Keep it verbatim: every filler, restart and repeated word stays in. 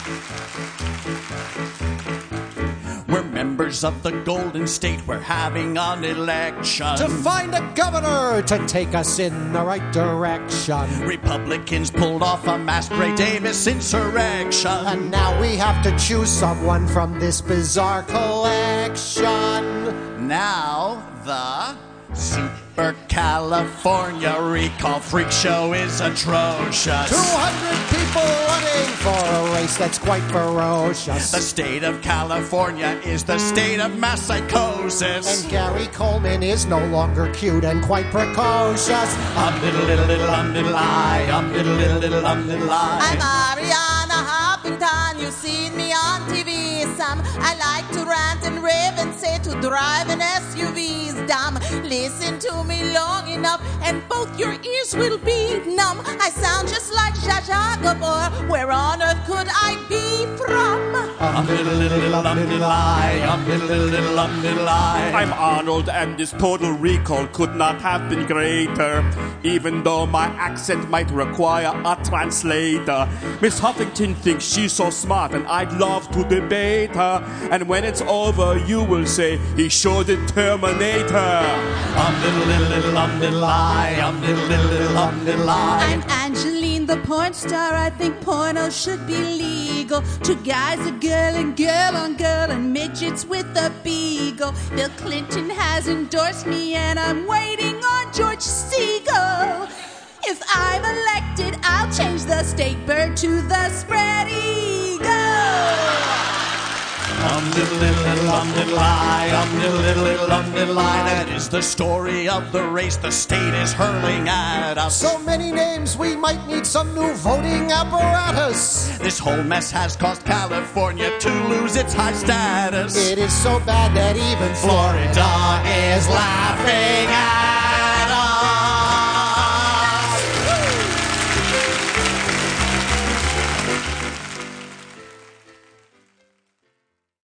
We're members of the Golden State. We're having an election to find a governor to take us in the right direction. Republicans pulled off a mass Gray Davis insurrection, and now we have to choose someone from this bizarre collection. Now the Super California Recall Freak Show is atrocious. two hundred people running for a race that's quite ferocious. The state of California is the state of mass psychosis. And Gary Coleman is no longer cute and quite precocious. Um little little little um little I, um little little little um little I. I'm Ariana Huffington, you've seen me on T V some. I like to rant and rave and say to drive an S U V's dumb. Listen to me long enough and both your ears will be numb. I sound just like Zsa Zsa Gabor. Where on earth could I be from? Um little little little um little I, um little little little um little I. I'm Arnold and this total recall could not have been greater, even though my accent might require a translator. Miss Huffington thinks she's so smart and I'd love to debate her. And when it's over you will say he sure did terminate her. Um little little little um little I, um little little little um little I. I'm Angeline the porn star. I think porno should be legal. Two guys, a girl, and girl on girl, and midgets with a beagle. Bill Clinton has endorsed me, and I'm waiting on George Segal. If I'm elected, I'll change the state bird to the spread eagle. Um little little little um little I, um little little little um little I. That is the story of the race the state is hurling at us. So many names, we might need some new voting apparatus. This whole mess has caused California to lose its high status. It is so bad that even Florida is laughing